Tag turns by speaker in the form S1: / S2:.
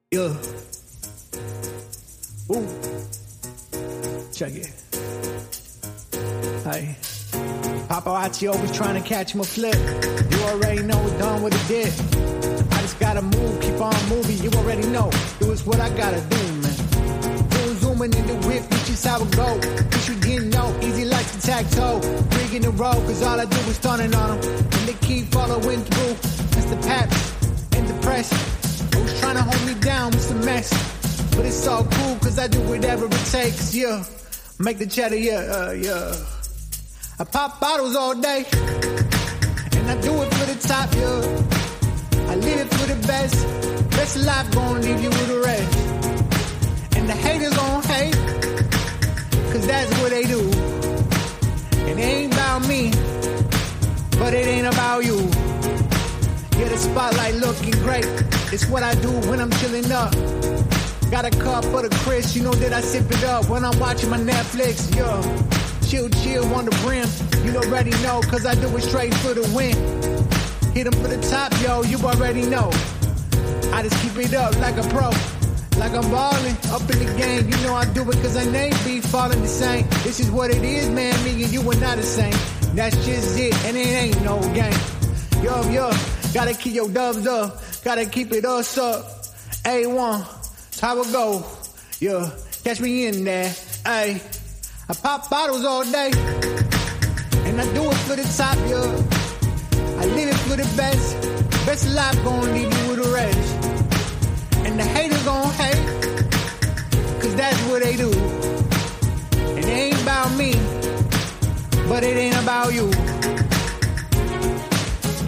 S1: Yeah. Ooh. Check it. Hey. Paparazzi always trying to catch him a flip. You already know it's done what it did. I just gotta move, keep on moving. You already know. Do is what I gotta do, man. Zooming in the whip, which is how it go. Cause you didn't know, easy like the tag-toe. Rigging the road, cause all I do is stunning on them. And they keep following through. That's the paps and the press. Who's trying to hold me down with some mess. But it's all cool, cause I do whatever it takes, yeah. Make the cheddar, yeah. I pop bottles all day. And I do it for the top, yeah. I live it for the best. Best of life gonna leave you with the rest. And the haters gon' hate, cause that's what they do. And it ain't about me, but it ain't about you. Yeah, the spotlight looking great. It's what I do when I'm chilling up. Got a cup for the Chris, you know that I sip it up when I'm watching my Netflix, yeah. Chill on the brim, you already know, cause I do it straight for the win. Hit 'em for the top, yo, you already know. I just keep it up like a pro, like I'm ballin', up in the game. You know I do it cause I ain't be falling the same. This is what it is, man, me and you are not the same. That's just it, and it ain't no game. Yo, gotta keep your dubs up, gotta keep it us up. A1, that's how it go, yeah, catch me in there, ayy. I pop bottles all day, and I do it for the top, yeah. I live it for the best. Best of life gon' leave you with the rest. And the haters gon' hate, cause that's what they do. And it ain't about me, but it ain't about you.